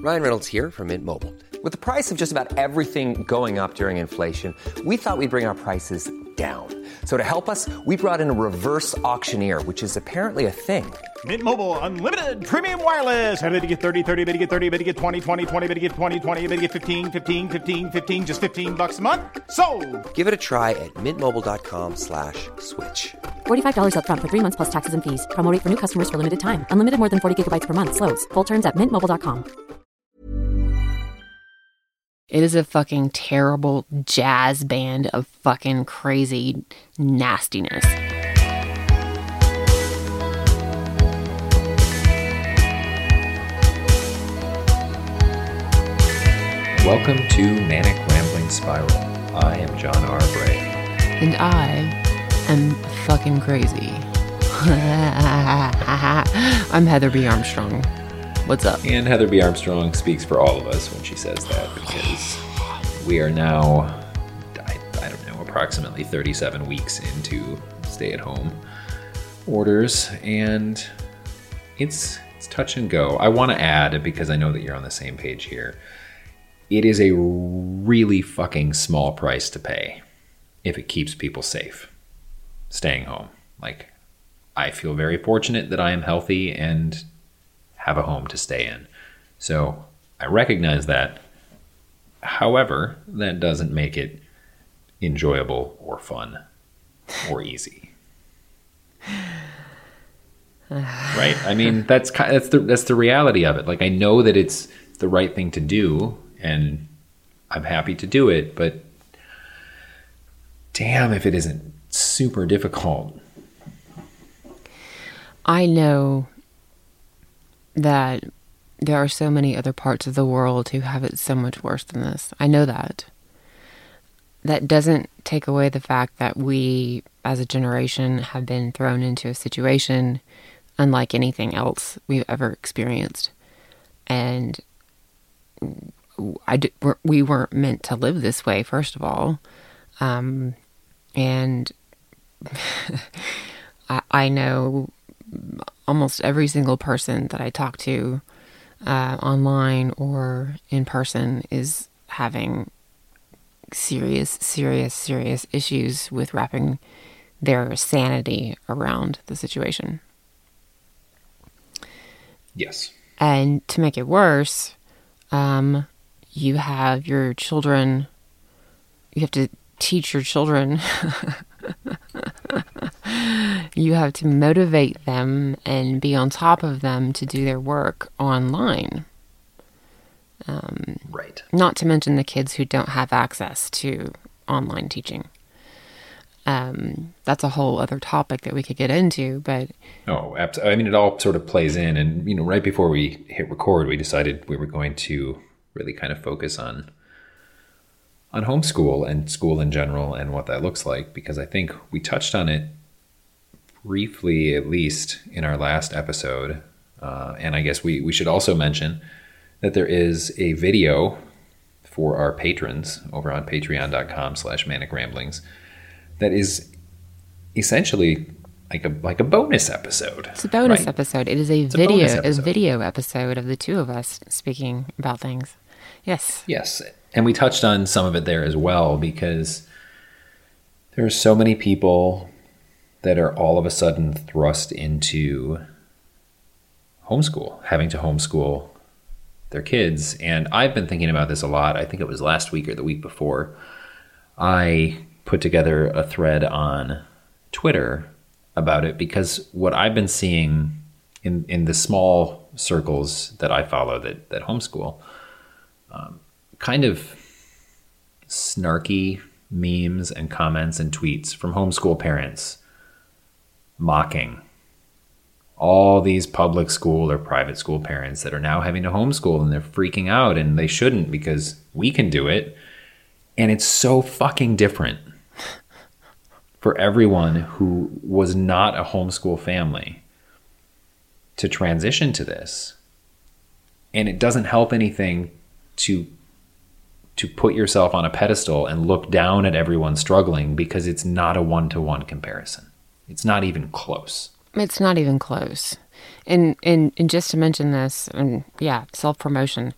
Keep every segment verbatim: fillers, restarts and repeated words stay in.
Ryan Reynolds here from Mint Mobile. With the price of just about everything going up during inflation, we thought we'd bring our prices down. So to help us, we brought in a reverse auctioneer, which is apparently a thing. Mint Mobile Unlimited Premium Wireless. How to get thirty, thirty, how to get thirty, how to get twenty, twenty, twenty, how to get twenty, twenty, how to get fifteen, fifteen, fifteen, fifteen, just fifteen bucks a month? Sold! Give it a try at mintmobile.com slash switch. forty-five dollars up front for three months plus taxes and fees. Promo rate for new customers for limited time. Unlimited more than forty gigabytes per month. Slows full terms at mint mobile dot com. It is a fucking terrible jazz band of fucking crazy nastiness. Welcome to Manic Rambling Spiral. I am John R. Bray. And I am fucking crazy. I'm Heather B. Armstrong. What's up? And Heather B. Armstrong speaks for all of us when she says that, because we are now, I, I don't know, approximately thirty-seven weeks into stay-at-home orders, and it's it's touch and go. I want to add, because I know that you're on the same page here, it is a really fucking small price to pay if it keeps people safe, staying home. Like, I feel very fortunate that I am healthy and have a home to stay in. So I recognize that. However, that doesn't make it enjoyable or fun or easy. Right? I mean, that's that's the that's the reality of it. Like, I know that it's the right thing to do, and I'm happy to do it, but damn if it isn't super difficult. I know that there are so many other parts of the world who have it so much worse than this. I know that. That doesn't take away the fact that we, as a generation, have been thrown into a situation unlike anything else we've ever experienced. And I did, we weren't meant to live this way, first of all. Um, and I, I know almost every single person that I talk to uh, online or in person is having serious, serious, serious issues with wrapping their sanity around the situation. Yes. And to make it worse, um, you have your children, you have to teach your children you have to motivate them and be on top of them to do their work online. Um, right. Not to mention the kids who don't have access to online teaching. Um, that's a whole other topic that we could get into, but... Oh, absolutely. I mean, it all sort of plays in. And, you know, right before we hit record, we decided we were going to really kind of focus on on homeschool and school in general and what that looks like, because I think we touched on it briefly, at least in our last episode. Uh, and I guess we, we should also mention that there is a video for our patrons over on patreon.com slash manic ramblings that is essentially like a like a bonus episode. It's a bonus right? episode. It is a it's video, a, a video episode of the two of us speaking about things. Yes. Yes. And we touched on some of it there as well, because there are so many people that are all of a sudden thrust into homeschool, having to homeschool their kids. And I've been thinking about this a lot. I think it was last week or the week before. I put together a thread on Twitter about it, because what I've been seeing in, in the small circles that I follow that, that homeschool, um, kind of snarky memes and comments and tweets from homeschool parents mocking all these public school or private school parents that are now having to homeschool, and they're freaking out, and they shouldn't because we can do it. And it's so fucking different for everyone who was not a homeschool family to transition to this. And it doesn't help anything to to put yourself on a pedestal and look down at everyone struggling, because it's not a one-to-one comparison. It's not even close. It's not even close. And and, and just to mention this, and yeah, self-promotion,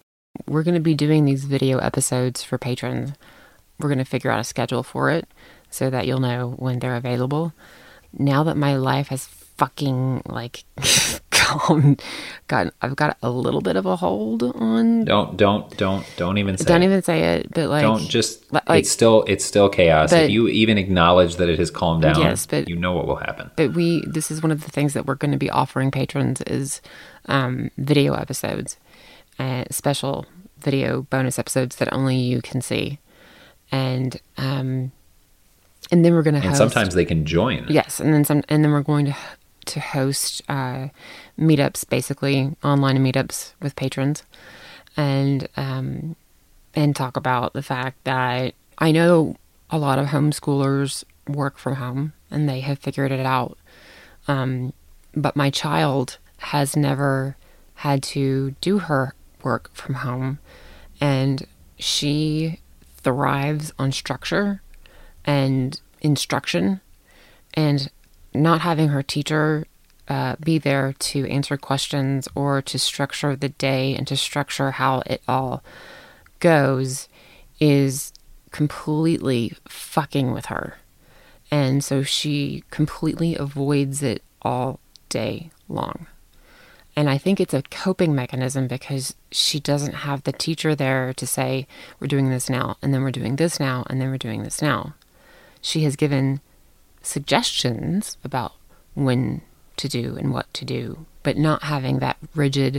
we're going to be doing these video episodes for patrons. We're going to figure out a schedule for it so that you'll know when they're available. Now that my life has fucking like gone, got I've got a little bit of a hold on. Don't don't don't don't even say Don't it. even say it. But like, don't just. like, it's still it's still chaos. but- If you even acknowledge that it has calmed down, Yes, but- you know what will happen. But we, this is one of the things that we're going to be offering patrons is um, video episodes, uh, special video bonus episodes that only you can see, and um, and then we're going to And host. sometimes they can join. Yes, and then some, and then we're going to to host uh, meetups, basically online meetups with patrons, and um, and talk about the fact that I know a lot of homeschoolers work from home and they have figured it out, um, but my child has never had to do her work from home, and she thrives on structure and instruction, and not having her teacher uh, be there to answer questions or to structure the day and to structure how it all goes is completely fucking with her. And so she completely avoids it all day long. And I think it's a coping mechanism because she doesn't have the teacher there to say, we're doing this now, and then we're doing this now, and then we're doing this now. She has given suggestions about when to do and what to do, but not having that rigid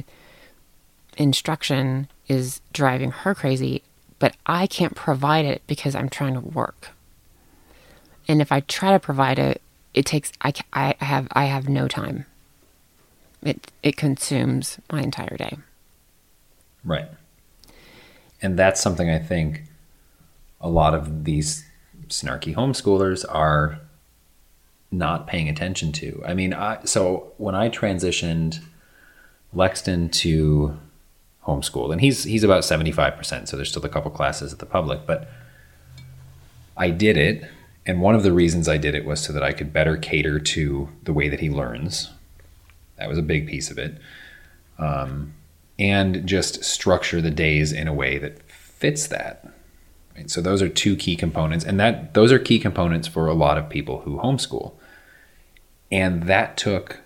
instruction is driving her crazy, but I can't provide it because I'm trying to work. And if I try to provide it, it takes, I, I have, I have no time. It, it consumes my entire day. Right. And that's something I think a lot of these snarky homeschoolers are not paying attention to. I mean, I, so when I transitioned Lexton to homeschool, and he's he's about seventy-five percent, so there's still a couple classes at the public, but I did it, and one of the reasons I did it was so that I could better cater to the way that he learns. That was a big piece of it. Um, and just structure the days in a way that fits that. Right? So those are two key components, and that those are key components for a lot of people who homeschool. And that took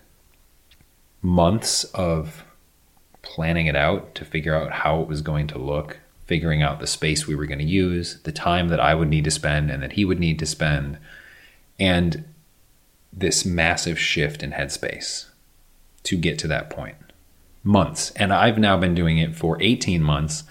months of planning it out to figure out how it was going to look, figuring out the space we were going to use, the time that I would need to spend and that he would need to spend, and this massive shift in headspace to get to that point. Months. And I've now been doing it for eighteen months,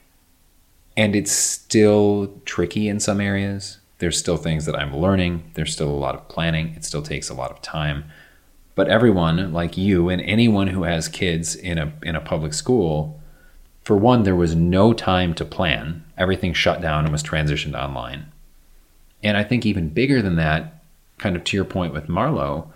and it's still tricky in some areas. There's still things that I'm learning. There's still a lot of planning. It still takes a lot of time. But everyone like you and anyone who has kids in a in a public school, for one, there was no time to plan. Everything shut down and was transitioned online. And I think even bigger than that, kind of to your point with Marlo,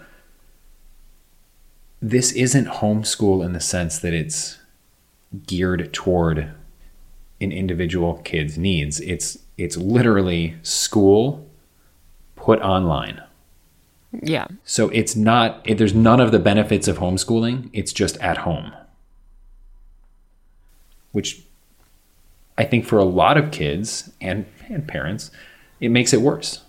this isn't homeschool in the sense that it's geared toward an individual kid's needs. It's it's literally school put online. Yeah. So it's not, it, there's none of the benefits of homeschooling. It's just at home. Which I think for a lot of kids and, and parents, it makes it worse.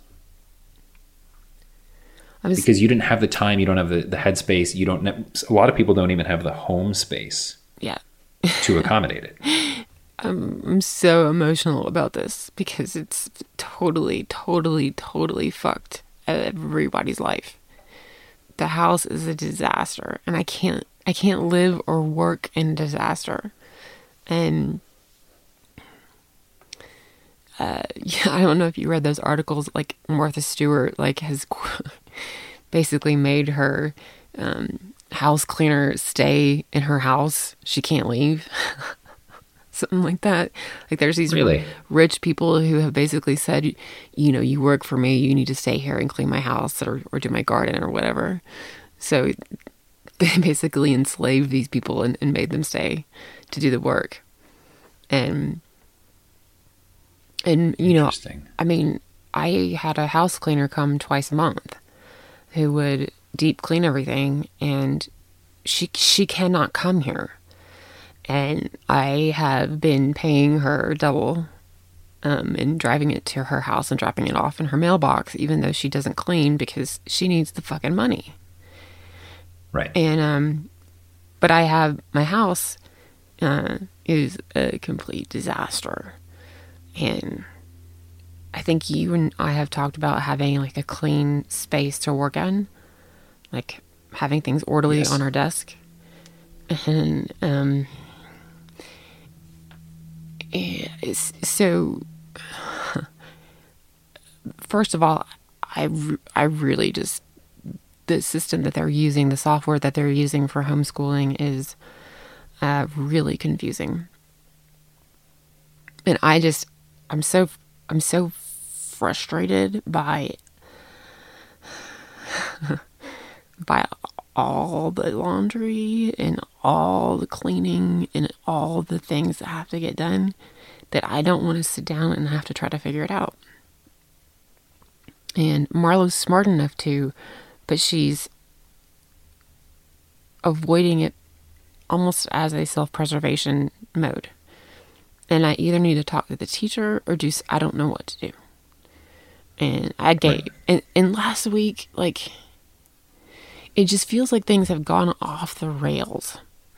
I was, Because you didn't have the time, you don't have the, the headspace, you don't, a lot of people don't even have the home space yeah. to accommodate it. I'm so emotional about this because it's totally, totally, totally fucked everybody's life. The house is a disaster, and I can't, I can't live or work in disaster. And uh, yeah, I don't know if you read those articles. Like Martha Stewart, like has basically made her um, house cleaner stay in her house. She can't leave. Something like that. Like there's these Really? rich people who have basically said, you know, you work for me, you need to stay here and clean my house or, or do my garden or whatever. So they basically enslaved these people and, and made them stay to do the work. And, and you know, Interesting. I mean, I had a house cleaner come twice a month who would deep clean everything, and she she cannot come here. And I have been paying her double um, and driving it to her house and dropping it off in her mailbox, even though she doesn't clean because she needs the fucking money. Right. And, um, but I have, my house uh, is a complete disaster. And I think you and I have talked about having like a clean space to work in, like having things orderly Yes. on our desk. And, um, it's, so, first of all, I, re- I really just, the system that they're using, the software that they're using for homeschooling is uh, really confusing. And I just, I'm so, I'm so frustrated by, by all the laundry and all the cleaning and all the things that have to get done that I don't want to sit down and have to try to figure it out. And Marlo's smart enough to, but she's avoiding it almost as a self-preservation mode. And I either need to talk to the teacher or just, I don't know what to do. And I gave, right. and, and last week, like, it just feels like things have gone off the rails.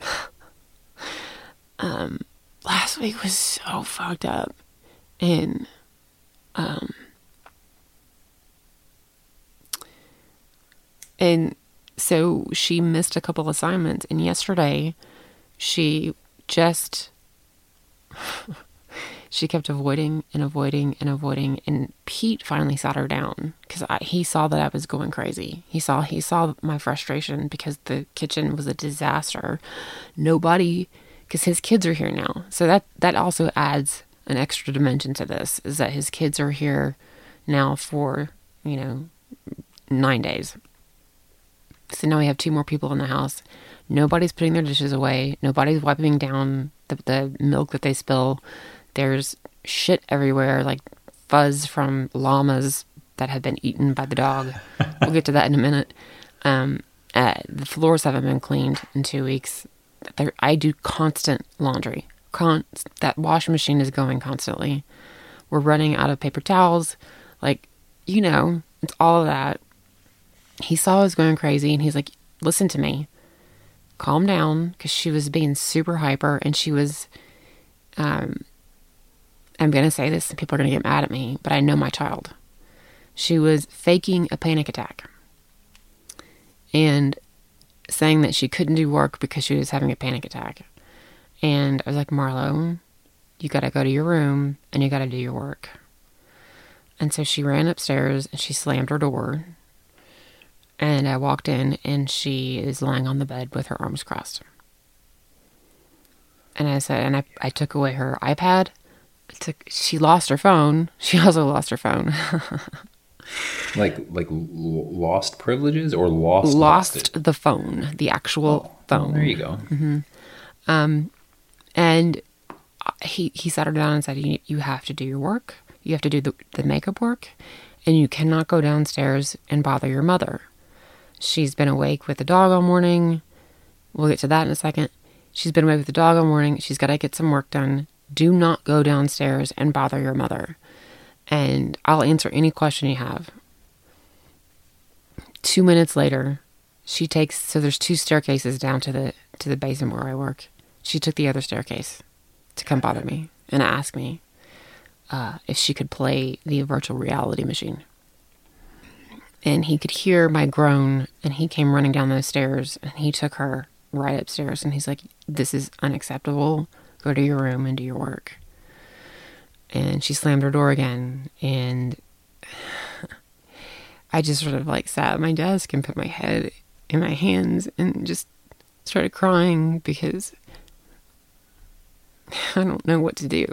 um, last week was so fucked up. And, um, and so she missed a couple assignments. And yesterday, she just, she kept avoiding and avoiding and avoiding. And Pete finally sat her down because he saw that I was going crazy. He saw, he saw my frustration because the kitchen was a disaster. Nobody, because his kids are here now. So that, that also adds an extra dimension to this, is that his kids are here now for, you know, nine days. So now we have two more people in the house. Nobody's putting their dishes away. Nobody's wiping down the, the milk that they spill. There's shit everywhere, like fuzz from llamas that have been eaten by the dog. We'll get to that in a minute. Um, uh, the floors haven't been cleaned in two weeks. There, I do constant laundry. Con- that washing machine is going constantly. We're running out of paper towels. Like, you know, it's all of that. He saw I was going crazy, and he's like, listen to me. Calm down, because she was being super hyper, and she was, um, I'm going to say this, and people are going to get mad at me, but I know my child. She was faking a panic attack and saying that she couldn't do work because she was having a panic attack. And I was like, Marlo, you got to go to your room, and you got to do your work. And so she ran upstairs, and she slammed her door. And I walked in, and she is lying on the bed with her arms crossed. And I said, and I, I took away her iPad. I took, she lost her phone. She also lost her phone. like like l- lost privileges or lost lost lost the phone, the actual oh, phone. Well, there you go. Mm-hmm. Um, and he he sat her down and said, you, you have to do your work. You have to do the, the makeup work, and you cannot go downstairs and bother your mother. She's been awake with the dog all morning. We'll get to that in a second. She's been awake with the dog all morning. She's got to get some work done. Do not go downstairs and bother your mother. And I'll answer any question you have. Two minutes later, she takes, so there's two staircases down to the to the basement where I work. She took the other staircase to come bother me and ask me uh, if she could play the virtual reality machine. And he could hear my groan, and he came running down those stairs, and he took her right upstairs, and he's like, this is unacceptable. Go to your room and do your work. And she slammed her door again, and I just sort of like sat at my desk and put my head in my hands and just started crying because I don't know what to do.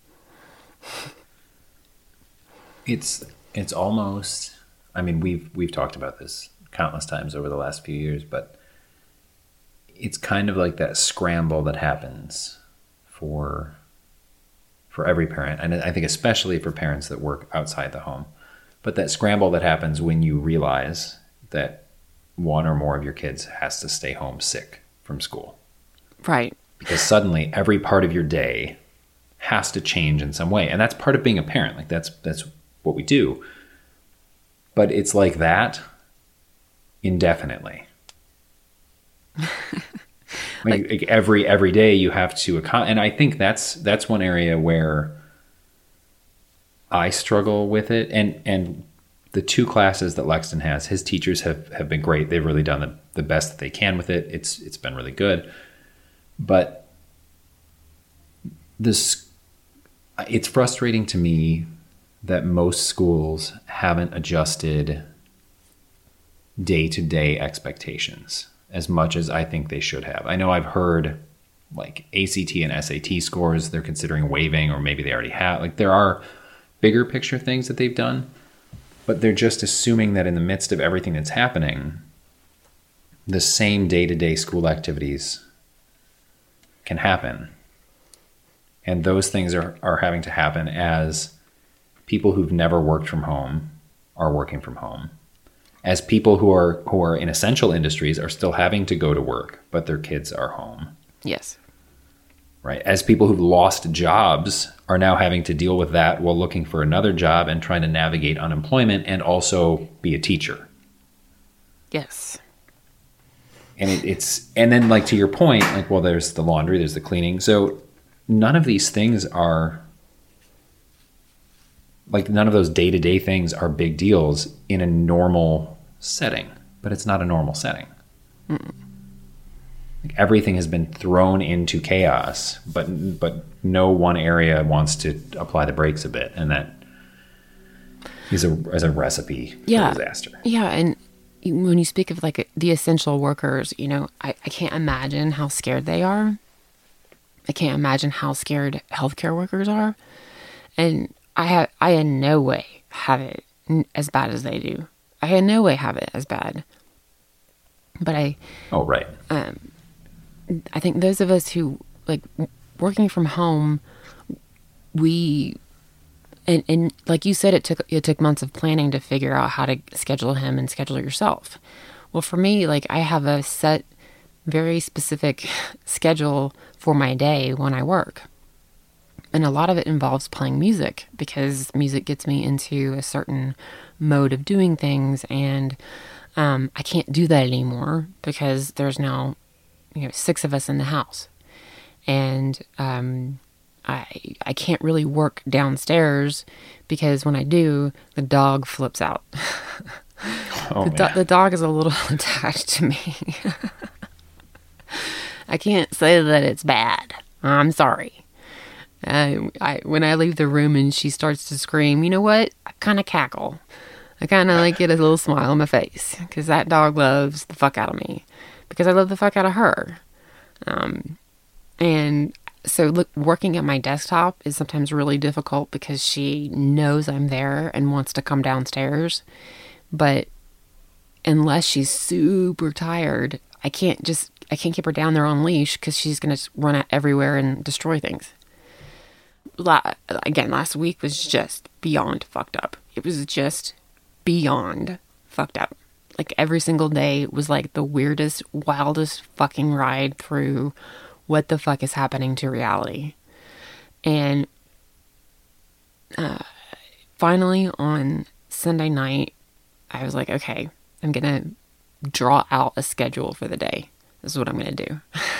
It's it's almost, I mean, we've we've talked about this countless times over the last few years, but it's kind of like that scramble that happens for for every parent, and I think especially for parents that work outside the home. But that scramble that happens when you realize that one or more of your kids has to stay home sick from school. Right. because suddenly every part of your day has to change in some way. And that's part of being a parent. Like that's that's what we do. But it's like that indefinitely. like, like every every day you have to account, and I think that's that's one area where I struggle with it. And and the two classes that Lexton has, his teachers have, have been great. They've really done the, the best that they can with it. It's it's been really good. But this it's frustrating to me that most schools haven't adjusted day-to-day expectations as much as I think they should have. I know I've heard like A C T and S A T scores they're considering waiving, or maybe they already have. Like there are bigger picture things that they've done, but they're just assuming that in the midst of everything that's happening, the same day-to-day school activities can happen. And those things are, are having to happen as people who've never worked from home are working from home. As people who are who are in essential industries are still having to go to work, but their kids are home. Yes. Right. As people who've lost jobs are now having to deal with that while looking for another job and trying to navigate unemployment and also be a teacher. Yes. And it, it's, and then like to your point, like, well, there's the laundry, there's the cleaning. So none of these things are, like none of those day-to-day things are big deals in a normal setting, but it's not a normal setting. Mm-mm. Like everything has been thrown into chaos, but but no one area wants to apply the brakes a bit, and that is a is a recipe yeah. for disaster. Yeah, and when you speak of like the essential workers, you know, I, I can't imagine how scared they are. I can't imagine how scared healthcare workers are, and I have I in no way have it as bad as they do. I in no way have it as bad, but I. Oh right. Um, I think those of us who like working from home, we, and, and like you said, it took, it took months of planning to figure out how to schedule him and schedule yourself. Well, for me, like I have a set, very specific schedule for my day when I work. And a lot of it involves playing music because music gets me into a certain mode of doing things. And um, I can't do that anymore because there's now, you know, six of us in the house, and um, I I can't really work downstairs because when I do, the dog flips out. Oh, the, do- the dog is a little attached to me. I can't say that it's bad. I'm sorry. Uh, I when I leave the room and she starts to scream, you know what? I kind of cackle. I kind of like get a little smile on my face because that dog loves the fuck out of me. Because I love the fuck out of her. Um, and so look, working at my desktop is sometimes really difficult because she knows I'm there and wants to come downstairs. But unless she's super tired, I can't just, I can't keep her down there on leash because she's going to run out everywhere and destroy things. La- again, last week was just beyond fucked up. It was just beyond fucked up. Like every single day was like the weirdest, wildest fucking ride through what the fuck is happening to reality. And uh, finally on Sunday night, I was like, okay, I'm going to draw out a schedule for the day. This is what I'm going to do.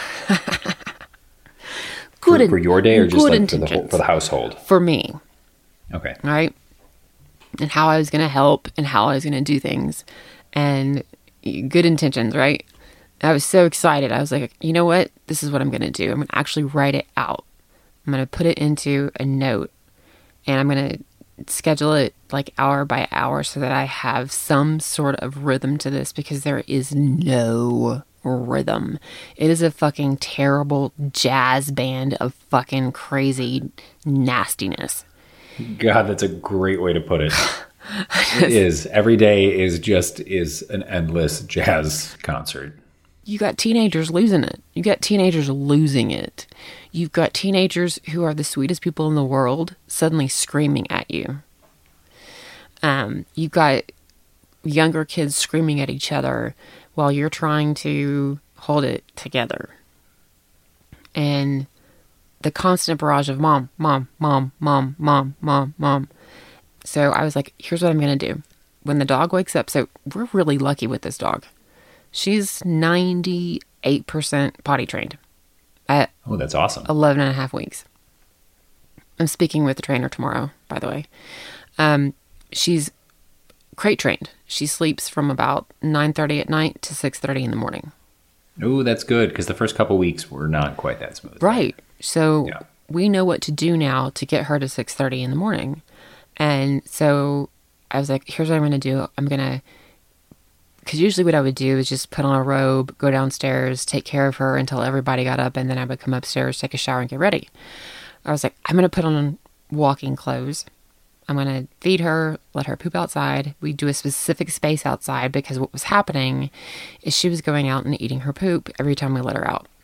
good for, for your day or just like for the, whole, for the household? For me. Okay. Right? And how I was going to help and how I was going to do things. And good intentions, right? I was so excited. I was like, you know what? This is what I'm going to do. I'm going to actually write it out. I'm going to put it into a note. And I'm going to schedule it like hour by hour so that I have some sort of rhythm to this because there is no rhythm. It is a fucking terrible jazz band of fucking crazy nastiness. God, that's a great way to put it. It is. Every day is just is an endless jazz concert. You got teenagers losing it. You got teenagers losing it. You've got teenagers who are the sweetest people in the world suddenly screaming at you. Um, you've got younger kids screaming at each other while you're trying to hold it together. And the constant barrage of mom, mom, mom, mom, mom, mom, mom. So I was like, here's what I'm going to do. When the dog wakes up, so we're really lucky with this dog. She's ninety-eight percent potty trained at Oh, that's awesome. eleven and a half weeks. I'm speaking with the trainer tomorrow, by the way. Um, she's crate trained. She sleeps from about nine thirty at night to six thirty in the morning. Oh, that's good, because the first couple weeks were not quite that smooth. Right. So Yeah. we know what to do now to get her to six thirty in the morning. And so I was like, here's what I'm going to do. I'm going to, because usually what I would do is just put on a robe, go downstairs, take care of her until everybody got up, and then I would come upstairs, take a shower, and get ready. I was like, I'm going to put on walking clothes. I'm going to feed her, let her poop outside. We do a specific space outside because what was happening is she was going out and eating her poop every time we let her out.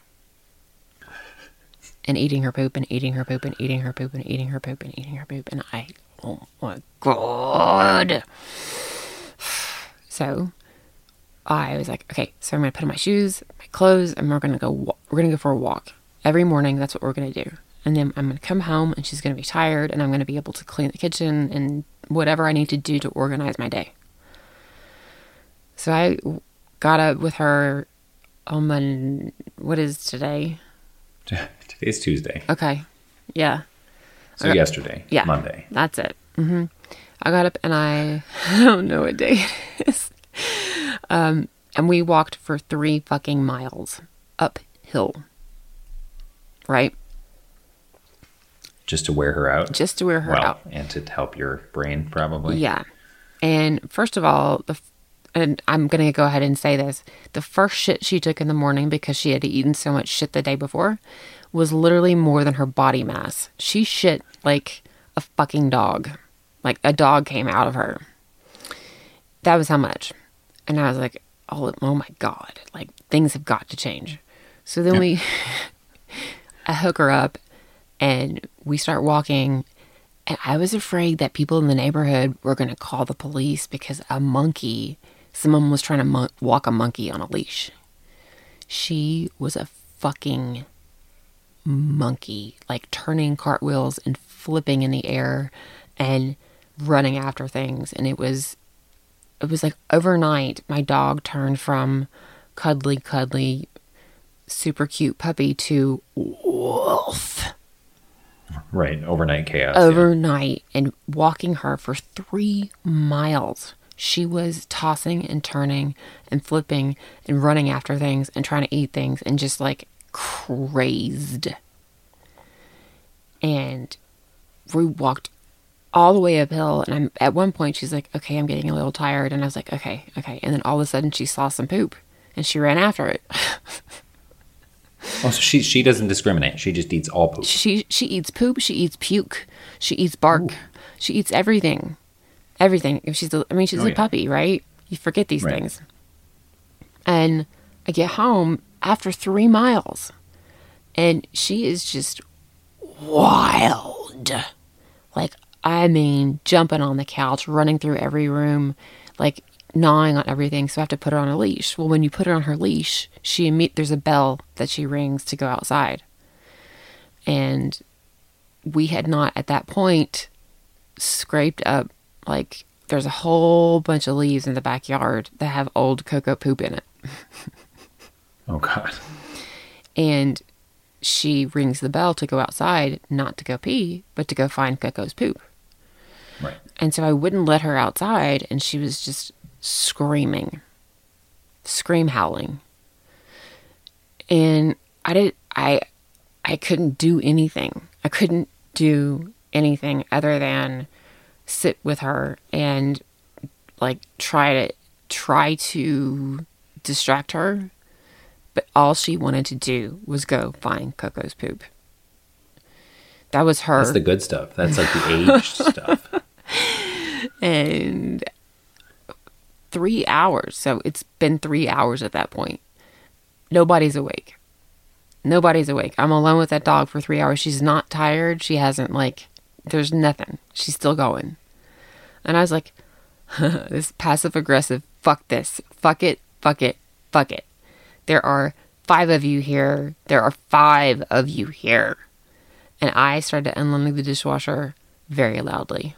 And eating her poop and eating her poop and eating her poop and eating her poop and eating her poop. And I, oh my God. So I was like, okay, so I'm going to put on my shoes, my clothes, and we're going to go, wa- we're going to go for a walk. Every morning, that's what we're going to do. And then I'm going to come home and she's going to be tired and I'm going to be able to clean the kitchen and whatever I need to do to organize my day. So I got up with her on Mon- what is today? Today's Tuesday. Okay. Yeah. So yesterday. Yeah. Monday. That's it. hmm I got up and I, I don't know what day it is. Um, and we walked for three fucking miles uphill. Right? Just to wear her out? Just to wear her well, out. And to help your brain, probably. Yeah. And first of all, the and I'm going to go ahead and say this. The first shit she took in the morning because she had eaten so much shit the day before was literally more than her body mass. She shit like a fucking dog. Like a dog came out of her. That was how much. And I was like, oh, oh my God. Like things have got to change. So then yeah. we, I hook her up and we start walking. And I was afraid that people in the neighborhood were going to call the police because a monkey, someone was trying to mon- walk a monkey on a leash. She was a fucking monkey, like turning cartwheels and flipping in the air and running after things. And it was, it was like overnight, my dog turned from cuddly, cuddly, super cute puppy to wolf. Right, overnight chaos. Overnight, yeah. And walking her for three miles. She was tossing and turning and flipping and running after things and trying to eat things and just like crazed. And we walked all the way uphill. And I'm at one point, she's like, okay, I'm getting a little tired. And I was like, okay, okay. And then all of a sudden she saw some poop and she ran after it. Oh, so she she doesn't discriminate. She just eats all poop. She she eats poop. She eats puke. She eats bark. Ooh. She eats everything, everything. If she's, a, I mean, she's oh, a yeah. puppy, right? You forget these right. things. And I get home after three miles, and she is just wild. Like I mean, jumping on the couch, running through every room, like gnawing on everything. So I have to put her on a leash. Well, when you put her on her leash, she imme- there's a bell that she rings to go outside. And we had not at that point scraped up, like there's a whole bunch of leaves in the backyard that have old Coco poop in it. Oh God. And she rings the bell to go outside, not to go pee, but to go find Coco's poop. Right. And so I wouldn't let her outside, and she was just screaming, scream howling. And I did, I, I couldn't do anything. I couldn't do anything other than sit with her and like try to, try to distract her. But all she wanted to do was go find Coco's poop. That was her. That's the good stuff. That's like the aged stuff. And three hours. So it's been three hours at that point. Nobody's awake. Nobody's awake. I'm alone with that dog for three hours. She's not tired. She hasn't like, there's nothing. She's still going. And I was like, this passive aggressive, fuck this. Fuck it. Fuck it. Fuck it. There are five of you here. There are five of you here. And I started unloading the dishwasher very loudly.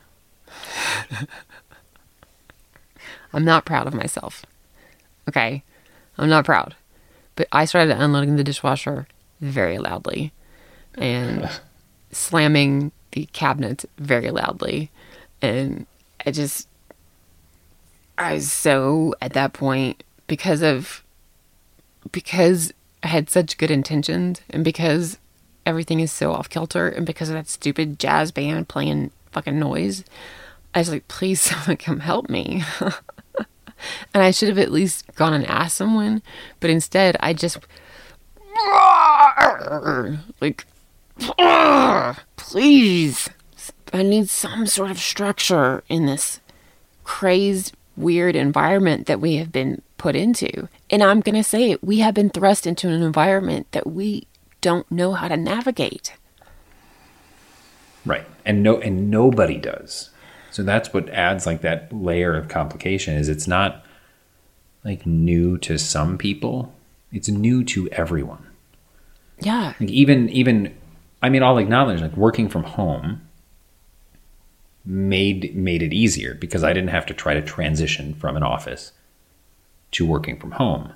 I'm not proud of myself. Okay? I'm not proud. But I started unloading the dishwasher very loudly. And slamming the cabinet very loudly. And I just... I was so, at that point, because of... Because I had such good intentions, and because everything is so off-kilter, and because of that stupid jazz band playing fucking noise, I was like, please someone come help me. And I should have at least gone and asked someone, but instead I just like, please, I need some sort of structure in this crazed, weird environment that we have been put into. And I'm going to say it, we have been thrust into an environment that we don't know how to navigate. Right. And no, and nobody does. So that's what adds like that layer of complication is it's not like new to some people. It's new to everyone. Yeah. Like even, even, I mean, I'll acknowledge like working from home made, made it easier because I didn't have to try to transition from an office to working from home.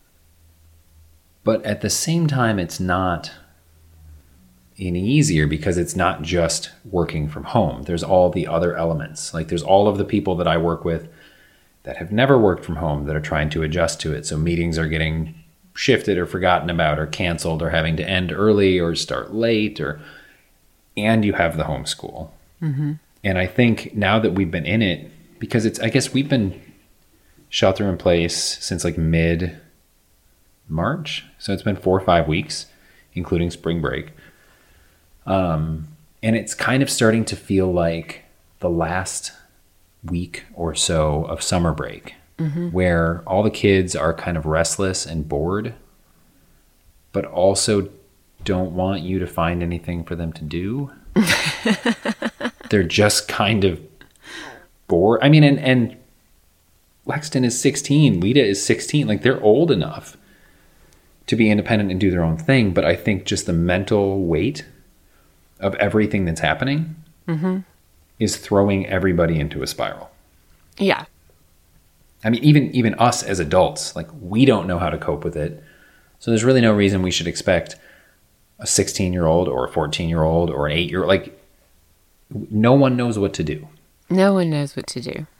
But at the same time, it's not any easier because it's not just working from home. There's all the other elements. Like there's all of the people that I work with that have never worked from home that are trying to adjust to it. So meetings are getting shifted or forgotten about or canceled or having to end early or start late or, and you have the homeschool. Mm-hmm. And I think now that we've been in it, because it's, I guess we've been shelter in place since like mid March. So it's been four or five weeks, including spring break. Um, and it's kind of starting to feel like the last week or so of summer break, mm-hmm. where all the kids are kind of restless and bored, but also don't want you to find anything for them to do. They're just kind of bored. I mean, and, and Lexton is sixteen, Lita is sixteen. Like they're old enough to be independent and do their own thing. But I think just the mental weight of everything that's happening mm-hmm. is throwing everybody into a spiral. Yeah. I mean, even even us as adults, like we don't know how to cope with it. So there's really no reason we should expect a sixteen-year-old or a fourteen-year-old or an eight-year-old. Like no one knows what to do. No one knows what to do.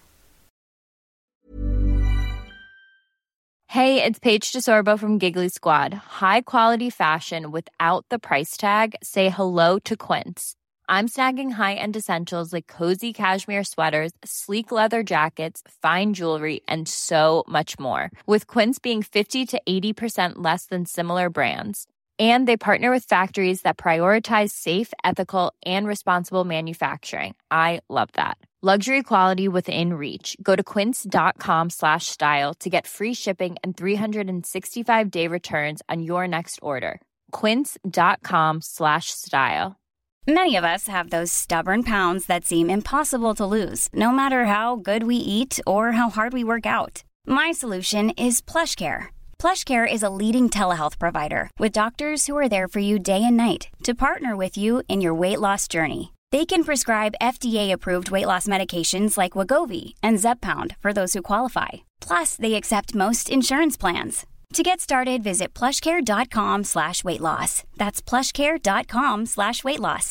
Hey, it's Paige DeSorbo from Giggly Squad. High quality fashion without the price tag. Say hello to Quince. I'm snagging high-end essentials like cozy cashmere sweaters, sleek leather jackets, fine jewelry, and so much more. With Quince being fifty to eighty percent less than similar brands. And they partner with factories that prioritize safe, ethical, and responsible manufacturing. I love that. Luxury quality within reach. Go to quince.com slash style to get free shipping and three sixty-five day returns on your next order. Quince.com slash style. Many of us have those stubborn pounds that seem impossible to lose, no matter how good we eat or how hard we work out. My solution is PlushCare. PlushCare is a leading telehealth provider with doctors who are there for you day and night to partner with you in your weight loss journey. They can prescribe F D A-approved weight loss medications like Wegovy and Zepbound for those who qualify. Plus, they accept most insurance plans. To get started, visit plushcare.com slash weight loss. That's plushcare.com slash weight loss.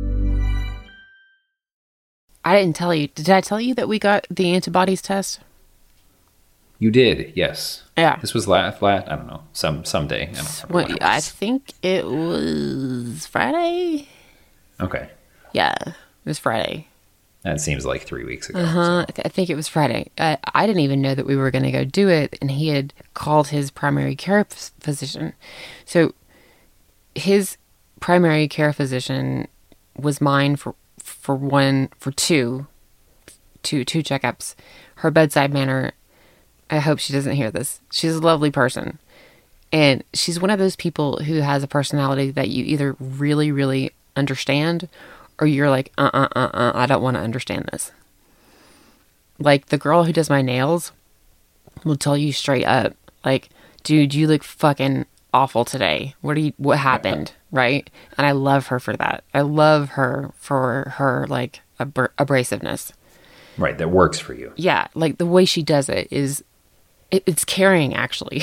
I didn't tell you. Did I tell you that we got the antibodies test? You did, yes. Yeah. This was last, last I don't know, some someday. I don't remember What, I think it was Friday. Okay. Yeah, it was Friday. That seems like three weeks ago. Uh-huh. So. I, th- I think it was Friday. Uh, I didn't even know that we were going to go do it, and he had called his primary care f- physician. So his primary care physician was mine for for one for two, two two checkups. Her bedside manner. I hope she doesn't hear this. She's a lovely person, and she's one of those people who has a personality that you either really really understand, or you're like, uh, uh, uh, uh, I don't want to understand this. Like the girl who does my nails will tell you straight up, like, dude, you look fucking awful today. What do you, what happened? Right. And I love her for that. I love her for her like abr- abrasiveness. Right. That works for you. Yeah. Like the way she does it is, it, it's caring actually.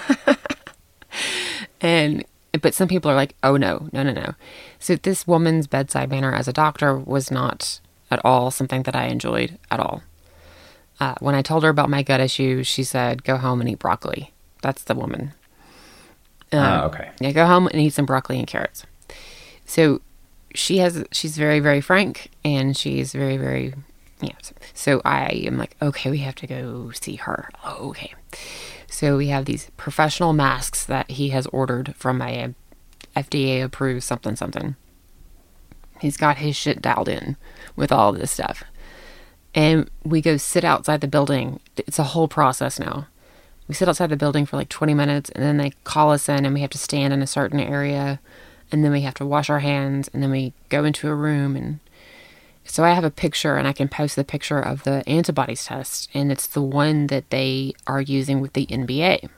And, but some people are like, oh no, no, no, no. So this woman's bedside manner as a doctor was not at all something that I enjoyed at all. Uh, when I told her about my gut issue, she said, go home and eat broccoli. That's the woman. Um, Ah, okay. Yeah, go home and eat some broccoli and carrots. So she has, she's very, very frank, and she's very, very, yeah. So, so I am like, okay, we have to go see her. Oh, okay. So we have these professional masks that he has ordered from a F D A approved something, something. He's got his shit dialed in with all of this stuff. And we go sit outside the building. It's a whole process now. We sit outside the building for like twenty minutes, and then they call us in, and we have to stand in a certain area, and then we have to wash our hands, and then we go into a room. And so I have a picture, and I can post the picture of the antibodies test, and it's the one that they are using with the N B A.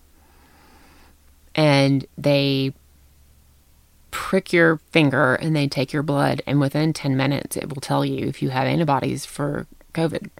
And they prick your finger, and they take your blood, and within ten minutes, it will tell you if you have antibodies for COVID.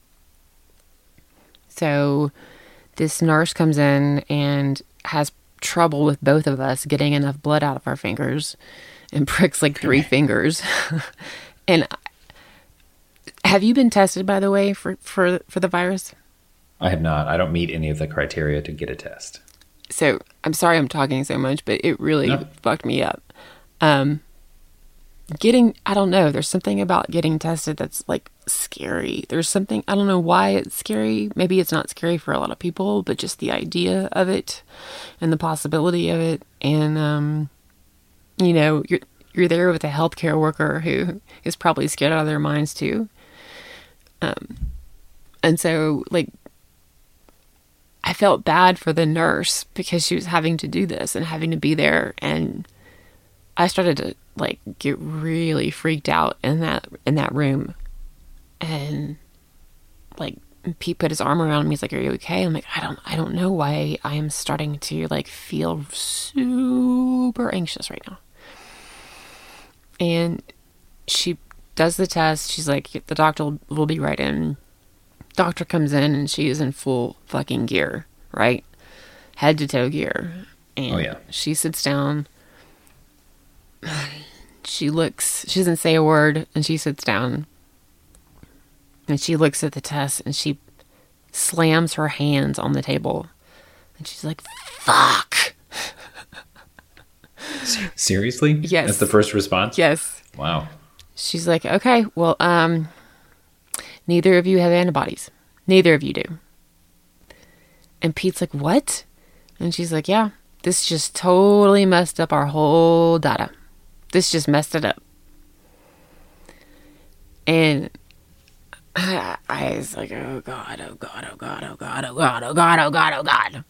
So this nurse comes in and has trouble with both of us getting enough blood out of our fingers, and pricks like three fingers. And have you been tested, by the way, for, for, for the virus? I have not. I don't meet any of the criteria to get a test. So I'm sorry I'm talking so much, but it really No. fucked me up. Um, getting, I don't know, there's something about getting tested that's like scary. There's something, I don't know why it's scary. Maybe it's not scary for a lot of people, but just the idea of it and the possibility of it. And, um, you know, you're, you're there with a healthcare worker who is probably scared out of their minds too. Um, and so like, I felt bad for the nurse because she was having to do this and having to be there. And I started to like get really freaked out in that, in that room. And like Pete put his arm around me. He's like, are you okay? I'm like, I don't, I don't know why I am starting to like feel super anxious right now. And she does the test. She's like, the doctor will be right in. Doctor comes in, and she is in full fucking gear, right? Head to toe gear. And Oh, yeah. she sits down. She looks, she doesn't say a word, and she sits down. And she looks at the test, and she slams her hands on the table. And she's like, fuck. Seriously? Yes. That's the first response? Yes. Wow. She's like, okay, well, um, neither of you have antibodies. Neither of you do. And Pete's like, what? And she's like, yeah, this just totally messed up our whole data. This just messed it up. And I, I was like, oh God, oh God, oh God, oh God, oh God, oh God, oh God, oh God.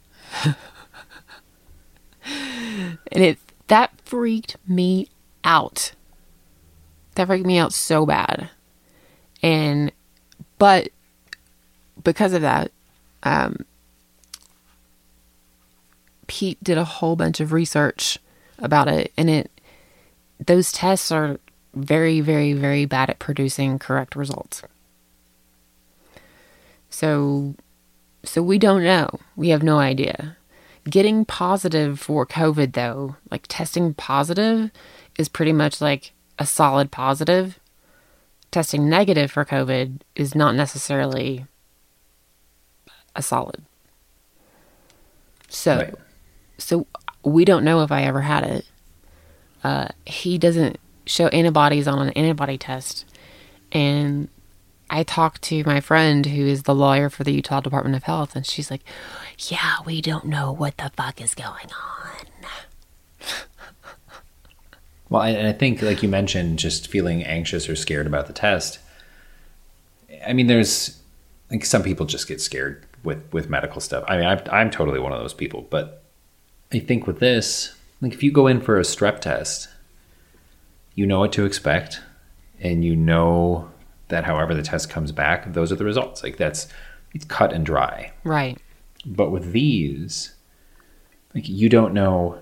And it, that freaked me out. That freaked me out so bad. And, but because of that, um, Pete did a whole bunch of research about it, and it, those tests are very, very, very bad at producing correct results. So, so we don't know. We have no idea. Getting positive for COVID, though, like testing positive is pretty much like a solid positive. Testing negative for COVID is not necessarily a solid. So, Right. so we don't know if I ever had it. Uh, he doesn't show antibodies on an antibody test. And I talked to my friend who is the lawyer for the Utah Department of Health, and she's like, yeah, we don't know what the fuck is going on. Well, I- and I think, like you mentioned, just feeling anxious or scared about the test. I mean, there's, like, some people just get scared with, with medical stuff. I mean, I'm, I'm totally one of those people. But I think with this, like, if you go in for a strep test, you know what to expect, and you know that however the test comes back, those are the results. Like, that's, it's cut and dry. Right. But with these, Like, you don't know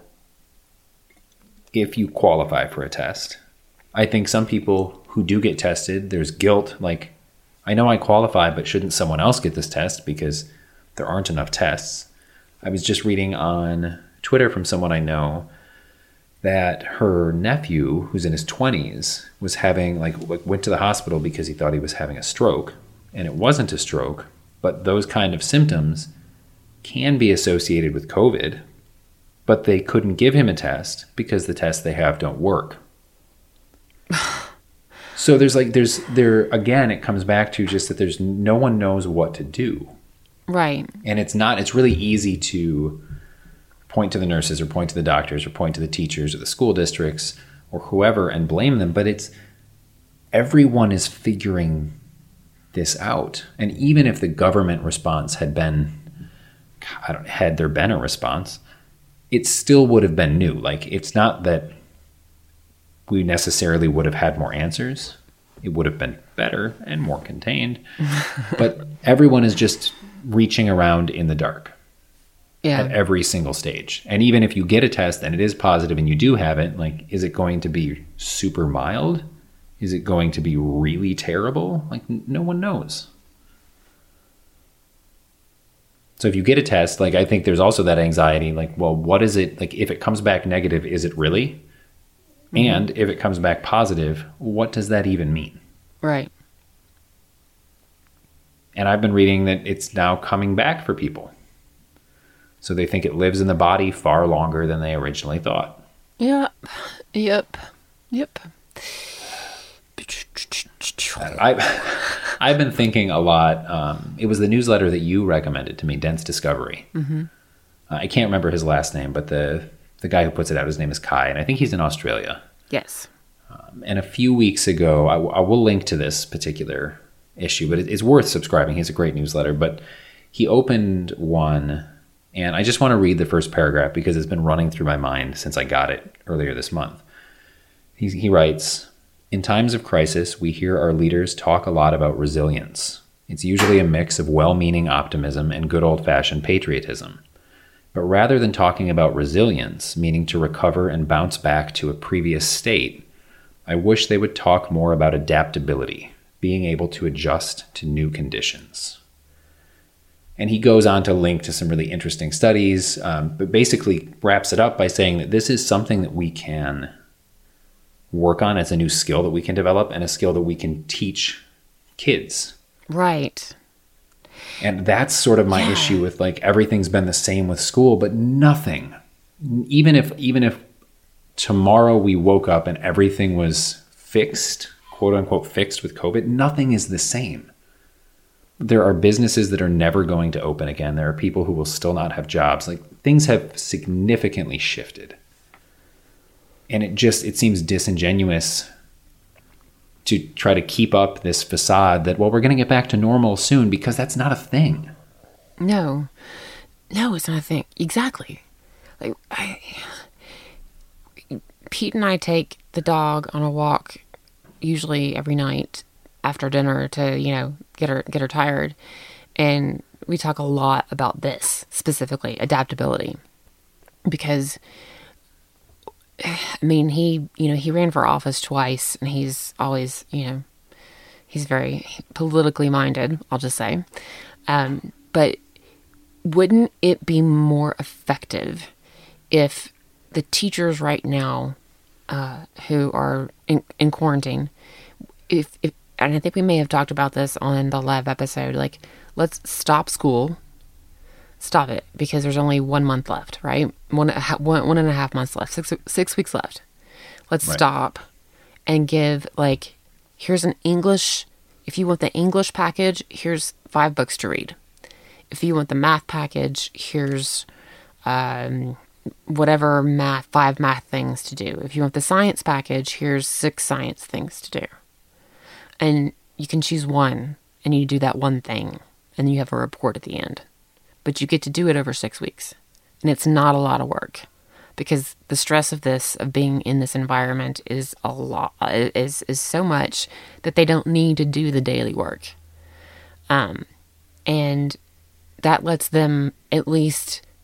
if you qualify for a test. I think some people who do get tested, there's guilt. Like, I know I qualify, but shouldn't someone else get this test because there aren't enough tests? I was just reading on Twitter from someone I know that her nephew, who's in his twenties, was having, like, went to the hospital because he thought he was having a stroke. And it wasn't a stroke, but those kind of symptoms can be associated with COVID. But they couldn't give him a test because the tests they have don't work. So there's like, there's, there, again, it comes back to just that there's no one knows what to do. Right. And it's not, it's really easy to point to the nurses or point to the doctors or point to the teachers or the school districts or whoever and blame them. But it's, everyone is figuring this out. And even if the government response had been, I don't, had there been a response, it still would have been new. Like, it's not that we necessarily would have had more answers. It would have been better and more contained. But everyone is just reaching around in the dark Yeah. at every single stage. And even if you get a test and it is positive and you do have it, like, is it going to be super mild? Is it going to be really terrible? Like, n- no one knows. So if you get a test, like, I think there's also that anxiety, like, well, what is it? Like, if it comes back negative, is it really? Mm-hmm. And if it comes back positive, what does that even mean? Right. And I've been reading that it's now coming back for people. So they think it lives in the body far longer than they originally thought. Yep. Yep. Yep. I've, I've been thinking a lot. Um, it was the newsletter that you recommended to me, Dense Discovery. Mm-hmm. Uh, I can't remember his last name, but the, the guy who puts it out, his name is Kai, and I think he's in Australia. Yes. Um, and a few weeks ago, I, w- I will link to this particular issue, but it, it's worth subscribing. He's a great newsletter. But he opened one, and I just want to read the first paragraph because it's been running through my mind since I got it earlier this month. He, he writes, "In times of crisis, we hear our leaders talk a lot about resilience. It's usually a mix of well-meaning optimism and good old-fashioned patriotism. But rather than talking about resilience, meaning to recover and bounce back to a previous state, I wish they would talk more about adaptability, being able to adjust to new conditions." And he goes on to link to some really interesting studies, um, but basically wraps it up by saying that this is something that we can work on as a new skill that we can develop and a skill that we can teach kids. Right. And that's sort of my Yeah. issue with, like, everything's been the same with school, but nothing. Even if even if tomorrow we woke up and everything was fixed, quote unquote fixed with COVID, nothing is the same. There are businesses that are never going to open again. There are people who will still not have jobs. Like, things have significantly shifted. And it just, it seems disingenuous to try to keep up this facade that, well, we're going to get back to normal soon, because that's not a thing. No. No, it's not a thing. Exactly. Like, I, Pete and I take the dog on a walk usually every night after dinner to, you know, get her get her tired. And we talk a lot about this, specifically adaptability. Because I mean, he, you know, he ran for office twice, and he's always, you know, he's very politically minded, I'll just say. Um, but wouldn't it be more effective if the teachers right now uh, who are in, in quarantine, if, if, and I think we may have talked about this on the live episode, like, let's stop school. Stop it, because there's only one month left, right? One, one, one and a half months left, six, six weeks left. Let's Right. stop and give, like, here's an English, if you want the English package, here's five books to read. If you want the math package, here's um, whatever math, five math things to do. If you want the science package, here's six science things to do. And you can choose one, and you do that one thing, and you have a report at the end. But you get to do it over six weeks. And it's not a lot of work, because the stress of this, of being in this environment, is a lot, is, is so much that they don't need to do the daily work. Um, and that lets them at least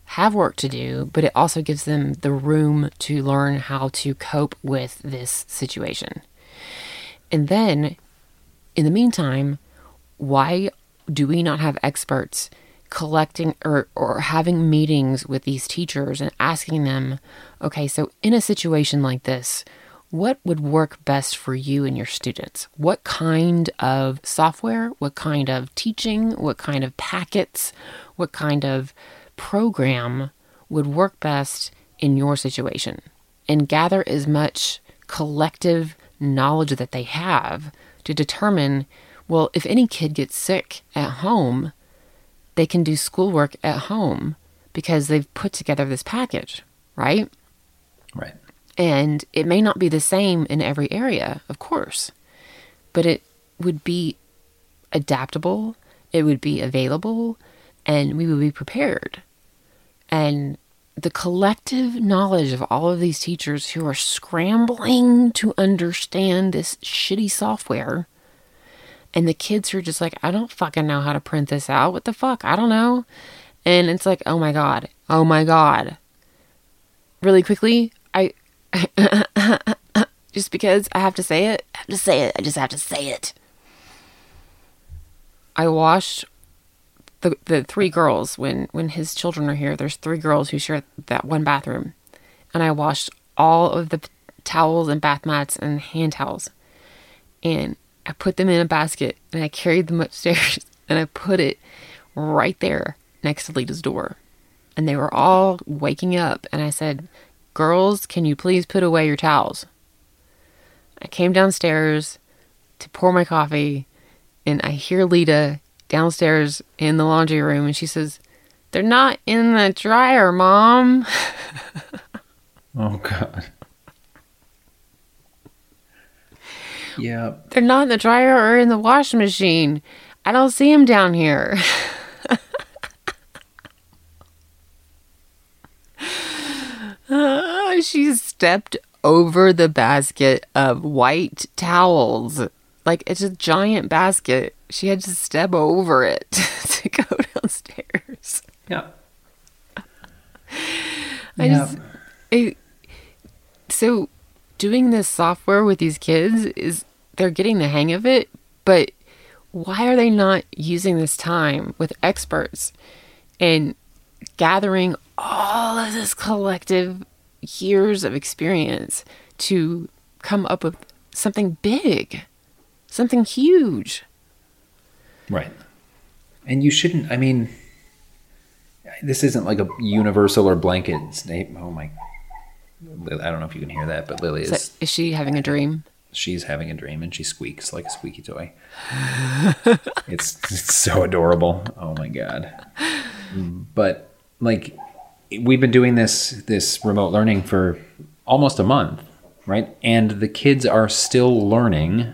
have work to do, but it also gives them the room to learn how to cope with this situation. And then, in the meantime, why do we not have experts collecting or, or having meetings with these teachers and asking them, okay, so in a situation like this, what would work best for you and your students? What kind of software, what kind of teaching, what kind of packets, what kind of program would work best in your situation? And gather as much collective knowledge that they have to determine, well, if any kid gets sick at home, they can do schoolwork at home because they've put together this package, right? Right. And it may not be the same in every area, of course, but it would be adaptable, it would be available, and we would be prepared. And the collective knowledge of all of these teachers who are scrambling to understand this shitty software, and the kids who are just like, I don't fucking know how to print this out. What the fuck? I don't know. And it's like, oh my God. Oh my God. Really quickly, I... just because I have to say it, I have to say it. I just have to say it. I washed the the three girls when, when his children are here. There's three girls who share that one bathroom. And I washed all of the towels and bath mats and hand towels. And I put them in a basket and I carried them upstairs and I put it right there next to Lita's door. And they were all waking up and I said, girls, can you please put away your towels? I came downstairs to pour my coffee and I hear Lita downstairs in the laundry room and she says, they're not in the dryer, Mom. Oh, God. Yeah. They're not in the dryer or in the washing machine. I don't see them down here. uh, she stepped over the basket of white towels. Like, it's a giant basket. She had to step over it to go downstairs. Yeah. I yeah. just... It, so, doing this software with these kids is... They're getting the hang of it, but why are they not using this time with experts and gathering all of this collective years of experience to come up with something big, something huge? Right. And you shouldn't, I mean, this isn't like a universal or blanket statement. Oh my, I don't know if you can hear that, but Lily is... Is, that, is she having a dream? She's having a dream and she squeaks like a squeaky toy. it's, it's so adorable. Oh my God. But like, we've been doing this, this remote learning for almost a month, right? And the kids are still learning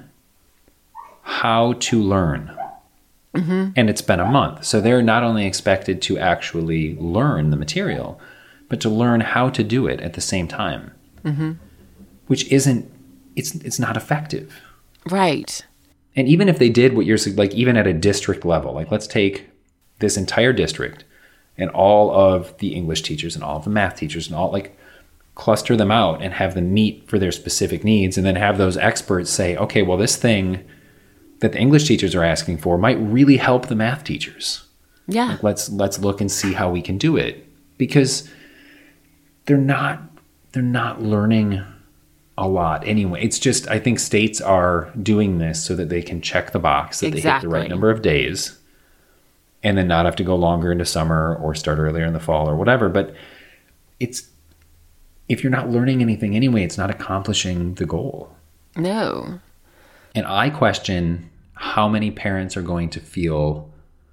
how to learn. Mm-hmm. And it's been a month. So they're not only expected to actually learn the material, but to learn how to do it at the same time, mm-hmm. which isn't, it's it's not effective. Right. And even if they did what you're, like even at a district level, like let's take this entire district and all of the English teachers and all of the math teachers and all, like cluster them out and have them meet for their specific needs and then have those experts say, okay, well, this thing that the English teachers are asking for might really help the math teachers. Yeah. Like, let's let's look and see how we can do it, because they're not they're not learning a lot anyway. It's just, I think states are doing this so that they can check the box that exactly. they hit the right number of days and then not have to go longer into summer or start earlier in the fall or whatever. But it's, if you're not learning anything anyway, it's not accomplishing the goal. No. And I question how many parents are going to feel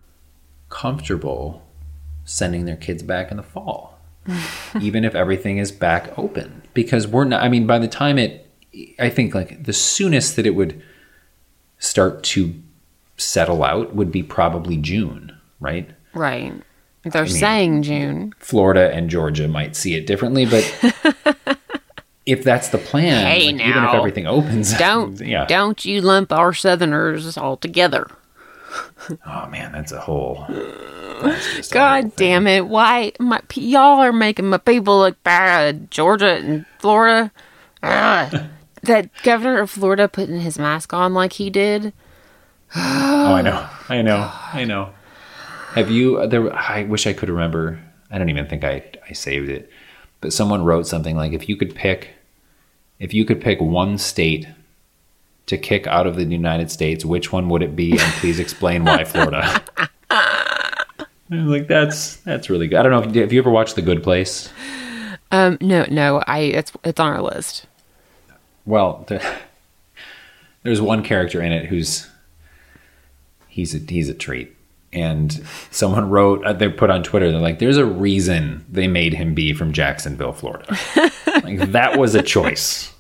comfortable sending their kids back in the fall. Even if everything is back open, because we're not, I mean, by the time it, I think like the soonest that it would start to settle out would be probably June, right? Right. They're I mean, saying June. Florida and Georgia might see it differently, but if that's the plan, hey, like, now, even if everything opens, don't, yeah. don't you lump our Southerners all together. Oh man, that's a whole. That's just a God whole damn thing. it! Why my y'all are making my people look bad? Georgia and Florida. Ugh. That governor of Florida putting his mask on like he did. Oh, I know, I know, I know. Have you? There. I wish I could remember. I don't even think I I saved it. But someone wrote something like, if you could pick, if you could pick one state to kick out of the United States, which one would it be? And please explain why Florida. I was like, that's that's really good. I don't know. If, have you ever watched The Good Place? Um, no, no, I it's it's on our list. Well, there, there's one character in it who's he's a he's a treat. And someone wrote, uh, they put on Twitter, they're like, there's a reason they made him be from Jacksonville, Florida. Like, that was a choice.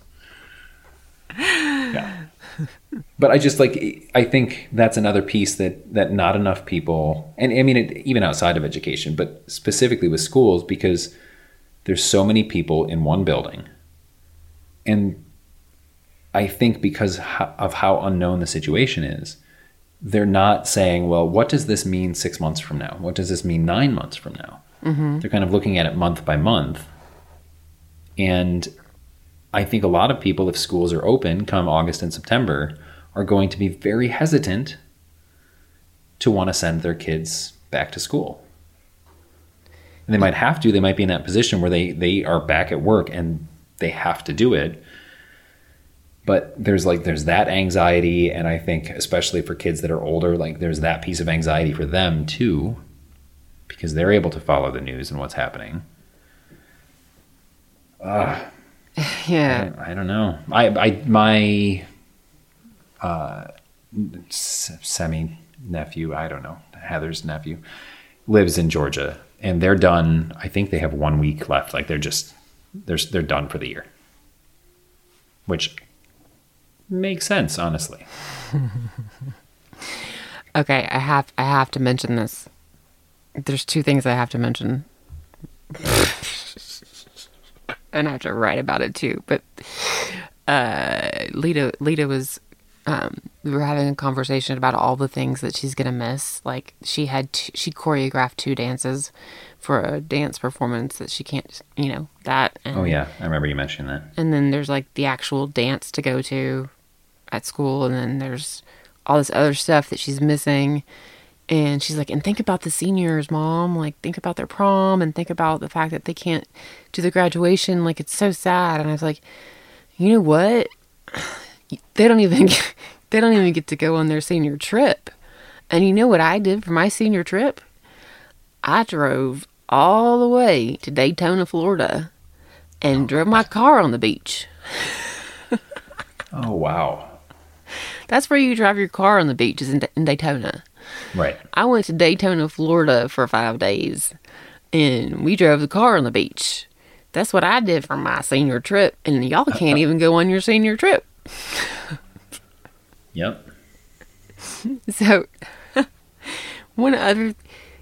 Yeah. But I just like, I think that's another piece that, that not enough people, and I mean, it, even outside of education, but specifically with schools, because there's so many people in one building. And I think because of how unknown the situation is, they're not saying, well, what does this mean six months from now? What does this mean nine months from now? Mm-hmm. They're kind of looking at it month by month. And I think a lot of people, if schools are open come August and September, are going to be very hesitant to want to send their kids back to school. And they might have to. They might be in that position where they, they are back at work and they have to do it. But there's like, there's that anxiety. And I think especially for kids that are older, like there's that piece of anxiety for them too, because they're able to follow the news and what's happening. Uh, Yeah. I, I don't know. I, I, my, uh, semi nephew, I don't know, Heather's nephew lives in Georgia and they're done. I think they have one week left. Like they're just, they're, they're done for the year, which makes sense, honestly. Okay, I have I have to mention this. There's two things I have to mention. And I have to write about it too. But uh, Lita Lita was um, we were having a conversation about all the things that she's gonna miss. Like she had t- she choreographed two dances for a dance performance that she can't, you know, that. And, Oh yeah, I remember you mentioning that. and then there's like the actual dance to go to at school, and then there's all this other stuff that she's missing. And she's like, and think about the seniors, Mom. Like, think about their prom, and think about the fact that they can't do the graduation. Like, it's so sad. And I was like, you know what? They don't even they don't even get to go on their senior trip. And you know what I did for my senior trip? I drove all the way to Daytona, Florida, and drove my car on the beach. Oh wow. That's where you drive your car on the beach, is in, in Daytona. Right. I went to Daytona, Florida for five days, and we drove the car on the beach. That's what I did for my senior trip, and y'all can't even go on your senior trip. Yep. So, one other,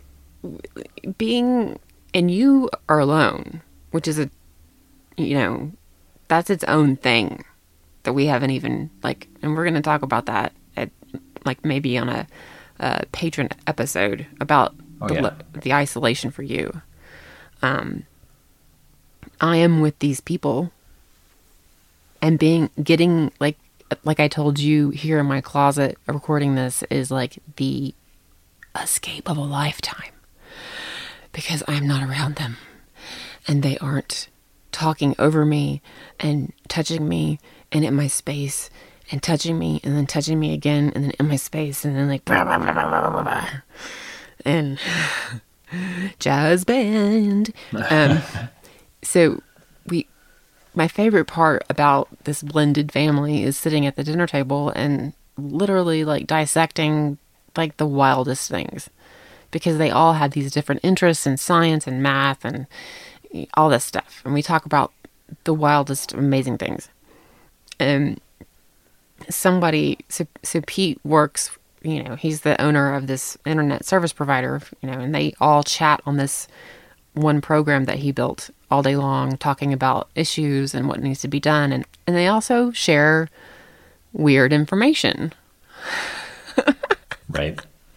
being, and you are alone, which is a, you know, that's its own thing that we haven't even, like, and we're going to talk about that at, like, maybe on a, a patron episode about Oh, the, yeah. the isolation for you. Um, I am with these people, and being, getting, like, like I told you, here in my closet recording this is like the escape of a lifetime, because I'm not around them and they aren't talking over me and touching me and in my space and touching me and then touching me again and then in my space and then like blah, blah, blah, blah, blah, blah, blah. And jazz band. Um, so we, my favorite part about this blended family is sitting at the dinner table and literally like dissecting like the wildest things, because they all had these different interests in science and math and all this stuff. And we talk about the wildest, amazing things. And somebody, so, so Pete works, you know, he's the owner of this internet service provider, you know, and they all chat on this one program that he built all day long, talking about issues and what needs to be done. And, and they also share weird information. Right.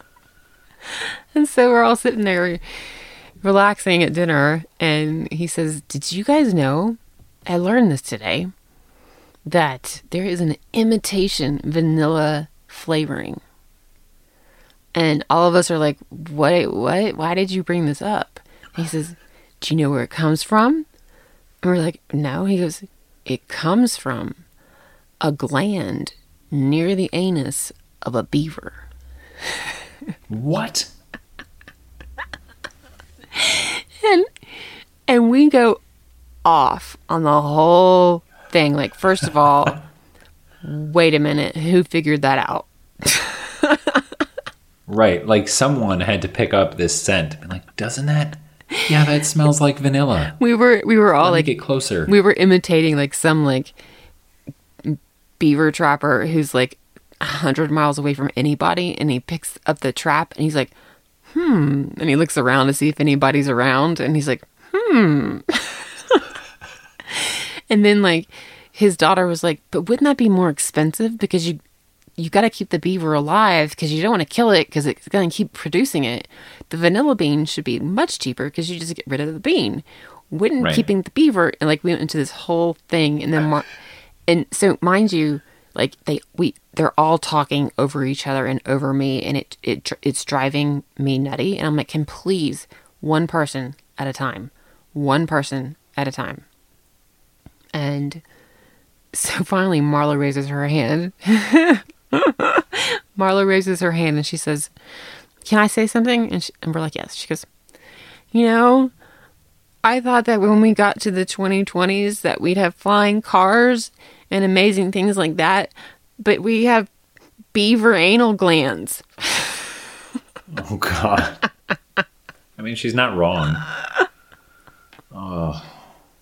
And so we're all sitting there relaxing at dinner. And he says, did you guys know, I learned this today, that there is an imitation vanilla flavoring. And all of us are like, what, what, why did you bring this up? And he says, do you know where it comes from? And we're like, no. He goes, it comes from a gland near the anus of a beaver. What? and and we go off on the whole thing. Like, first of all, wait a minute, who figured that out? Right, like someone had to pick up this scent and be like, doesn't that? Yeah, that smells like vanilla. We were we were all Let like, me get closer. We were imitating like some like beaver trapper who's like a hundred miles away from anybody, and he picks up the trap and he's like, hmm, and he looks around to see if anybody's around, and he's like, hmm. And then like his daughter was like, but wouldn't that be more expensive, because you you got to keep the beaver alive because you don't want to kill it because it's going to keep producing it. The vanilla bean should be much cheaper because you just get rid of the bean. Wouldn't Right. keeping the beaver, and like we went into this whole thing, and then Mar- and so mind you, like they we they're all talking over each other and over me, and it it it's driving me nutty. And I'm like, can please one person at a time, one person at a time. And so finally, Marla raises her hand. Marla raises her hand and she says, can I say something? And, she, and we're like, yes. She goes, you know, I thought that when we got to the twenty twenties that we'd have flying cars and amazing things like that, but we have beaver anal glands. Oh, God. I mean, she's not wrong. Oh.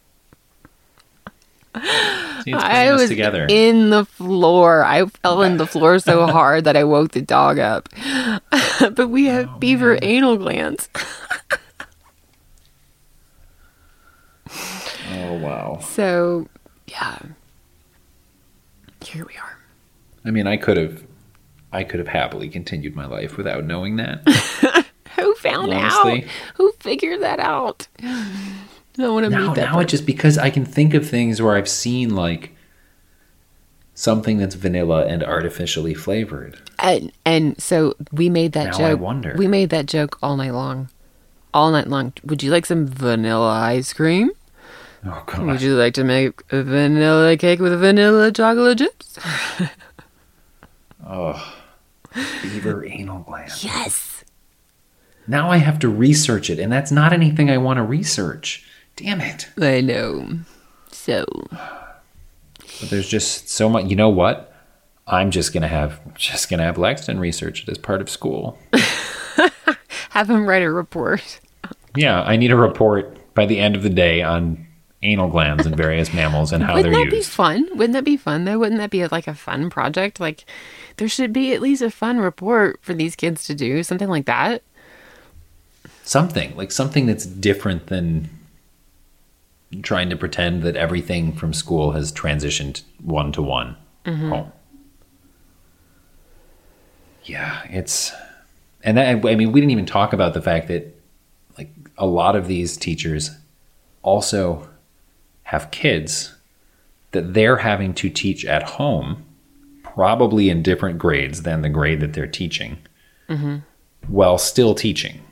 See, it's I putting us was together. in the floor. I fell in the floor so hard that I woke the dog up. But we have Oh, beaver man. anal glands. Oh, wow. So, yeah. Here we are. I mean, I could have, I could have happily continued my life without knowing that. Who found Honestly. out? Who figured that out? I want to Now, meet that now it's just because I can think of things where I've seen like something that's vanilla and artificially flavored. And, and so we made that Now joke. I wonder. We made that joke all night long. All night long. Would you like some vanilla ice cream? Oh, God. Would you like to make a vanilla cake with vanilla chocolate chips? Oh, beaver anal gland. Yes. Now I have to research it, and that's not anything I want to research. Damn it. I know. So. But there's just so much. You know what? I'm just gonna have just gonna have Lexton research it as part of school. Have him write a report. Yeah, I need a report by the end of the day on anal glands in various mammals and how Wouldn't they're that be used. fun? Wouldn't that be fun though? Wouldn't that be like a fun project? Like, there should be at least a fun report for these kids to do, something like that. Something like something that's different than trying to pretend that everything from school has transitioned one to one home. Yeah, it's, and that, I mean, we didn't even talk about the fact that like a lot of these teachers also have kids that they're having to teach at home, probably in different grades than the grade that they're teaching, while still teaching.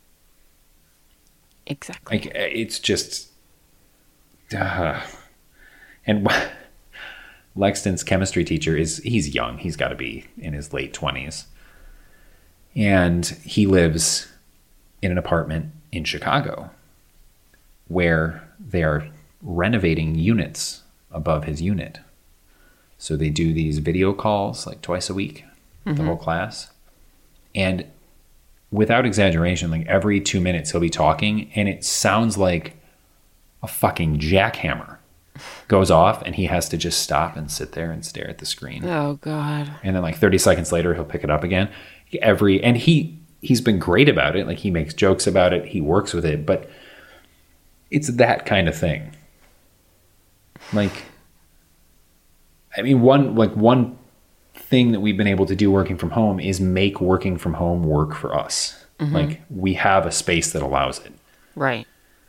Exactly. Like, it's just, uh, and Lexton's chemistry teacher is, he's young. He's got to be in his late twenties. And he lives in an apartment in Chicago where they are renovating units above his unit. So they do these video calls like twice a week, the whole class. And without exaggeration, like every two minutes he'll be talking and it sounds like a fucking jackhammer goes off and he has to just stop and sit there and stare at the screen. Oh God. And then like thirty seconds later, he'll pick it up again. Every, and he, he's been great about it. Like he makes jokes about it. He works with it, but it's that kind of thing. Like, I mean, one, like one thing that we've been able to do working from home is make working from home work for us. Mm-hmm. Like, we have a space that allows it. Right.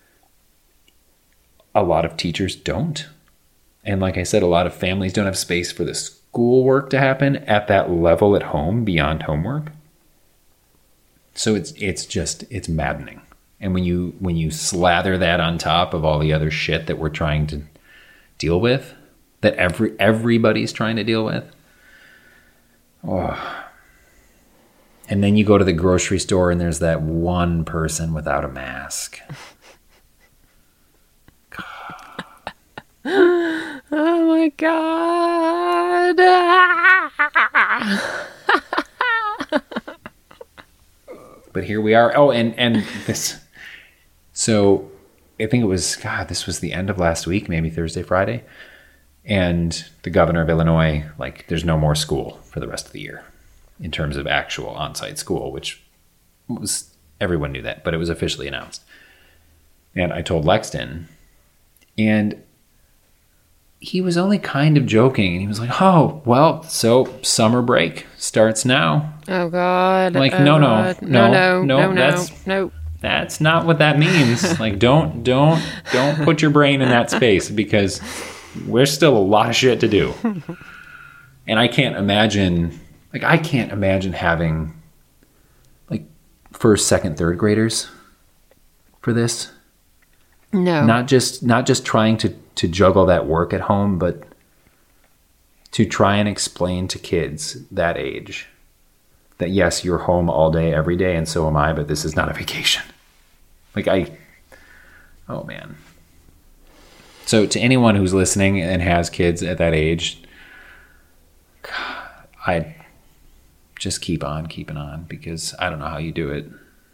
A lot of teachers don't. And like I said, a lot of families don't have space for the schoolwork to happen at that level at home beyond homework. So it's it's just, it's maddening. And when you when you slather that on top of all the other shit that we're trying to deal with, that every everybody's trying to deal with, oh. And then you go to the grocery store and there's that one person without a mask. Oh my God. But here we are. Oh, and, and this. So I think it was, God, this was the end of last week, maybe Thursday, Friday. And the governor of Illinois, like, there's no more school for the rest of the year in terms of actual on-site school, which was, everyone knew that, but it was officially announced. And I told Lexton, and he was only kind of joking. And he was like, oh, well, so summer break starts now. Oh, God. Like, oh, no, no, God. no, no, no, no, no, that's, no. That's not what that means. Like, don't, don't, don't put your brain in that space, because there's still a lot of shit to do. And I can't imagine, like, I can't imagine having, like, first, second, third graders for this. No. Not just, not just trying to, to juggle that work at home, but to try and explain to kids that age that, yes, you're home all day, every day, and so am I, but this is not a vacation. Like, I, oh, man. So to anyone who's listening and has kids at that age, God, I just keep on keeping on, because I don't know how you do it.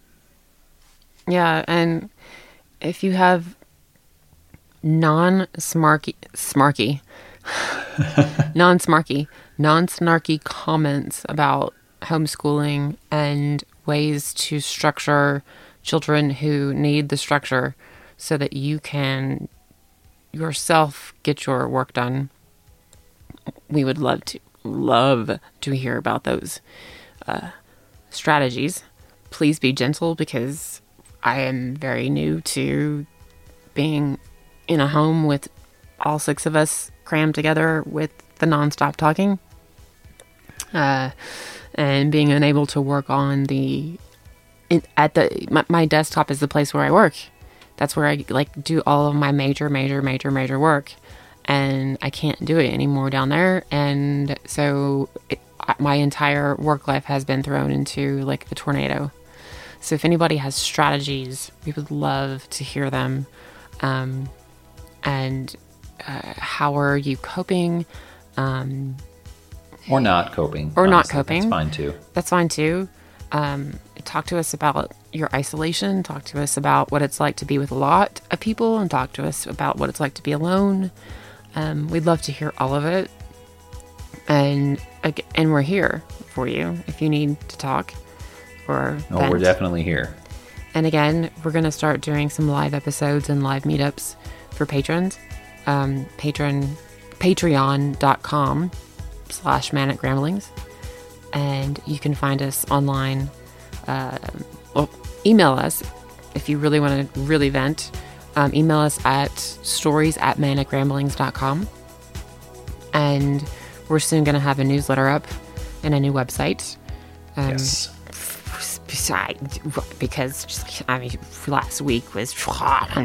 Yeah, and if you have non-smarky, smarky, non-smarky, non-snarky comments about homeschooling and ways to structure children who need the structure so that you can yourself get your work done, we would love to love to hear about those uh, strategies. Please be gentle, because I am very new to being in a home with all six of us crammed together with the nonstop talking, uh, and being unable to work on the in, at the my, my desktop is the place where I work. That's where I like do all of my major, major, major, major work, and I can't do it anymore down there. And so it, my entire work life has been thrown into like a tornado. So if anybody has strategies, we would love to hear them. Um, and uh, how are you coping? Um, or not coping. Or honestly, not coping. That's fine too. That's fine too. Um, talk to us about your isolation. Talk to us about what it's like to be with a lot of people, and talk to us about what it's like to be alone. Um, we'd love to hear all of it. And and we're here for you if you need to talk. Or no, vent. We're definitely here. And again, we're going to start doing some live episodes and live meetups for patrons. Um, patron, patreon.com slash manic ramblings. And you can find us online. Uh, or email us if you really want to really vent. Um, email us at stories at manic ramblings dot com. And we're soon going to have a newsletter up and a new website. Um, yes. Because, I mean, last week was... I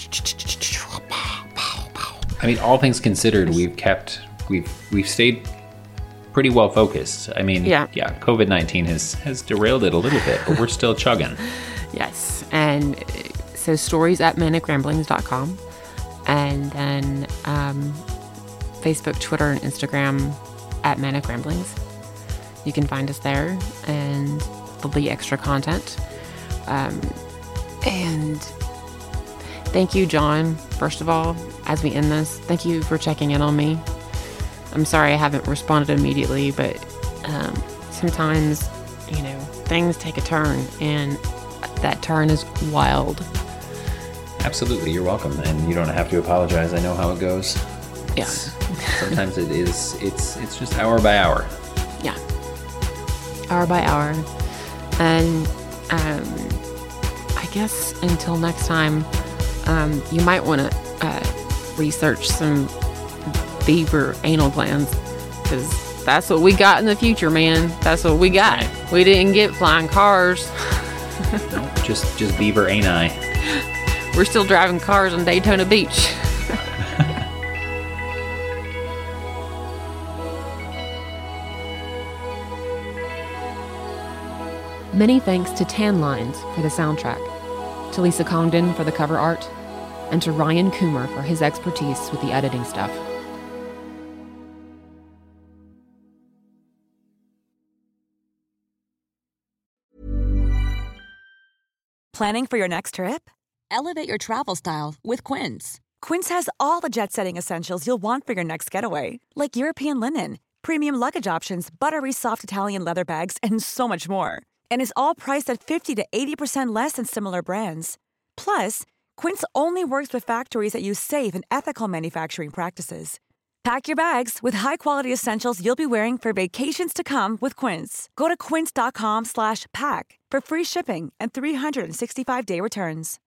mean, all things considered, we've kept... We've we've stayed pretty well focused. I mean, yeah, yeah COVID nineteen has, has derailed it a little bit, but we're still chugging. Yes. And so stories at manic ramblings dot com. And then um, Facebook, Twitter, and Instagram at Manic Ramblings. You can find us there, and there'll be extra content. Um, and thank you, John, first of all, as we end this. Thank you for checking in on me. I'm sorry I haven't responded immediately, but um, sometimes, you know, things take a turn, and that turn is wild. Absolutely, you're welcome, and you don't have to apologize. I know how it goes. Yeah. Sometimes it is. It's it's just hour by hour. yeah, hour by hour. And um, I guess until next time, um, you might want to uh, research some beaver anal glands, because that's what we got in the future, man. That's what we got. We didn't get flying cars. No, just just beaver ani. We're still driving cars on Daytona Beach. Many thanks to Tan Lines for the soundtrack, to Lisa Congdon for the cover art, and to Ryan Coomer for his expertise with the editing stuff. Planning for your next trip? Elevate your travel style with Quince. Quince has all the jet-setting essentials you'll want for your next getaway, like European linen, premium luggage options, buttery soft Italian leather bags, and so much more. And is all priced at fifty to eighty percent less than similar brands. Plus, Quince only works with factories that use safe and ethical manufacturing practices. Pack your bags with high-quality essentials you'll be wearing for vacations to come with Quince. Go to quince.com slash pack for free shipping and three sixty-five day returns.